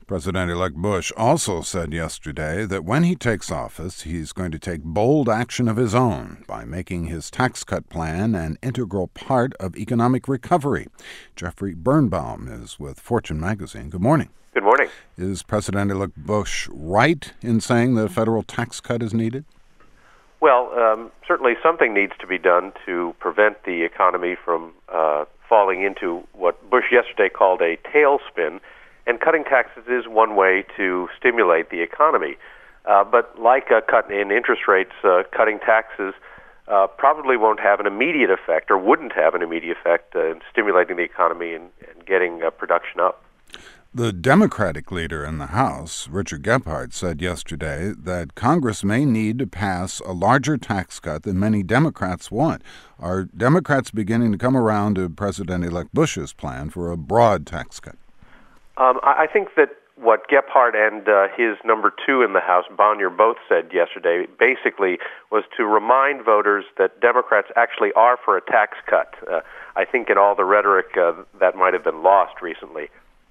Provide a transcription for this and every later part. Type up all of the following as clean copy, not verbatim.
President-elect Bush also said yesterday that when he takes office, he's going to take bold action of his own by making his tax cut plan an integral part of economic recovery. Jeffrey Birnbaum is with Fortune magazine. Good morning. Good morning. Is President-elect Bush right in saying the federal tax cut is needed? Well, certainly something needs to be done to prevent the economy from falling into what Bush yesterday called a tailspin. And cutting taxes is one way to stimulate the economy. But like a cut in interest rates, cutting taxes probably won't have an immediate effect, or wouldn't have an immediate effect in stimulating the economy and getting production up. The Democratic leader in the House, Richard Gephardt, said yesterday that Congress may need to pass a larger tax cut than many Democrats want. Are Democrats beginning to come around to President-elect Bush's plan for a broad tax cut? I think that what Gephardt and his number two in the House, Bonnier, both said yesterday basically was to remind voters that Democrats actually are for a tax cut. I think in all the rhetoric that might have been lost recently.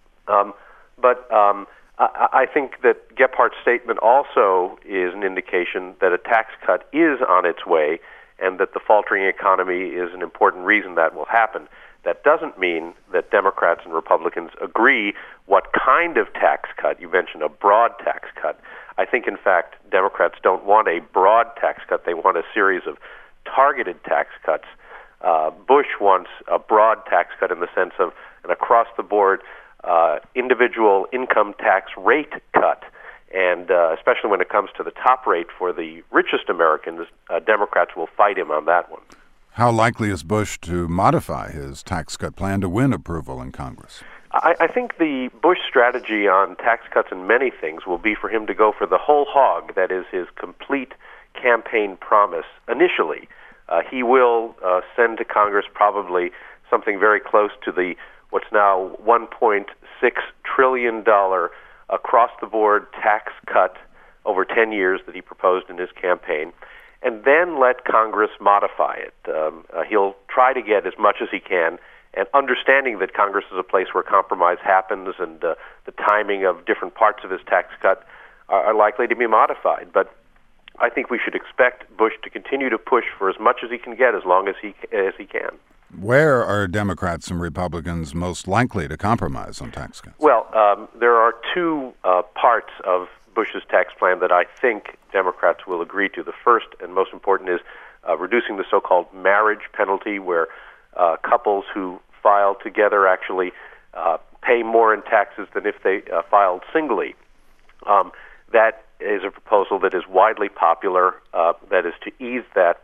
But I think that Gephardt's statement also is an indication that a tax cut is on its way and that the faltering economy is an important reason that will happen. That doesn't mean that Democrats and Republicans agree what kind of tax cut. You mentioned a broad tax cut. I think, in fact, Democrats don't want a broad tax cut. They want a series of targeted tax cuts. Bush wants a broad tax cut in the sense of an across-the-board individual income tax rate cut. And especially when it comes to the top rate for the richest Americans, Democrats will fight him on that one. How likely is Bush to modify his tax cut plan to win approval in Congress? I think the Bush strategy on tax cuts and many things will be for him to go for the whole hog, that is his complete campaign promise initially. He will send to Congress probably something very close to the what's now $1.6 trillion across-the-board tax cut over 10 years that he proposed in his campaign, and then let Congress modify it. He'll try to get as much as he can, and understanding that Congress is a place where compromise happens and the timing of different parts of his tax cut are likely to be modified. But I think we should expect Bush to continue to push for as much as he can get as long as he can. Where are Democrats and Republicans most likely to compromise on tax cuts? Well, there are two parts of Bush's tax plan that I think Democrats will agree to. The first and most important is reducing the so-called marriage penalty, where couples who file together actually pay more in taxes than if they filed singly. That is a proposal that is widely popular, that is to ease that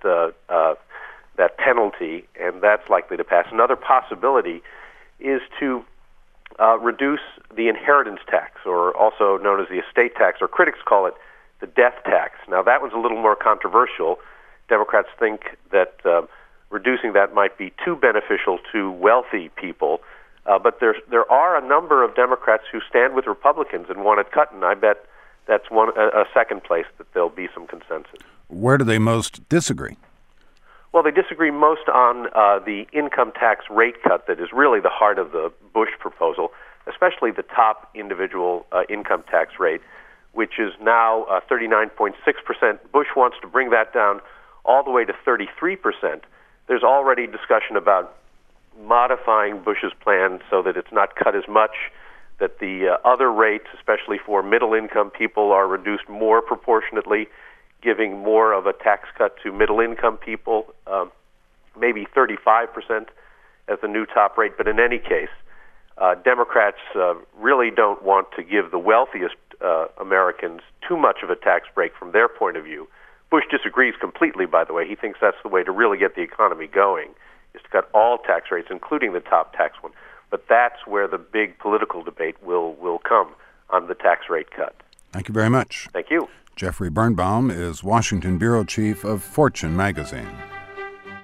penalty, and that's likely to pass. Another possibility is to reduce the inheritance tax, or also known as the estate tax, or critics call it the death tax. Now, that one's a little more controversial. Democrats think that reducing that might be too beneficial to wealthy people, but there are a number of Democrats who stand with Republicans and want it cut, and I bet that's a second place that there'll be some consensus. Where do they most disagree? Well, they disagree most on the income tax rate cut that is really the heart of the Bush proposal, especially the top individual income tax rate, which is now 39.6%. Bush wants to bring that down all the way to 33%. There's already discussion about modifying Bush's plan so that it's not cut as much, that the other rates, especially for middle-income people, are reduced more proportionately, giving more of a tax cut to middle-income people, maybe 35% as the new top rate. But in any case, Democrats really don't want to give the wealthiest Americans too much of a tax break from their point of view. Bush disagrees completely, by the way. He thinks that's the way to really get the economy going, is to cut all tax rates, including the top tax one. But that's where the big political debate will come on the tax rate cut. Thank you very much. Thank you. Jeffrey Birnbaum is Washington bureau chief of Fortune magazine.